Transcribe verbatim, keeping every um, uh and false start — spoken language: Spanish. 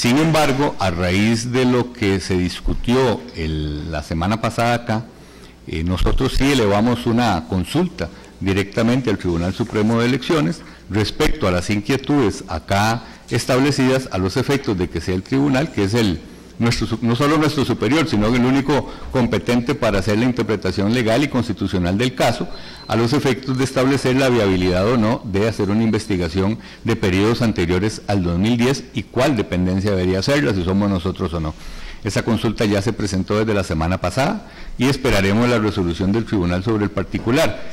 Sin embargo, a raíz de lo que se discutió el, la semana pasada acá, eh, nosotros sí elevamos una consulta directamente al Tribunal Supremo de Elecciones respecto a las inquietudes acá establecidas a los efectos de que sea el tribunal, que es el nuestro, no solo nuestro superior, sino el único competente para hacer la interpretación legal y constitucional del caso, a los efectos de establecer la viabilidad o no de hacer una investigación de periodos anteriores al dos mil diez y cuál dependencia debería hacerla, si somos nosotros o no. Esa consulta ya se presentó desde la semana pasada y esperaremos la resolución del tribunal sobre el particular.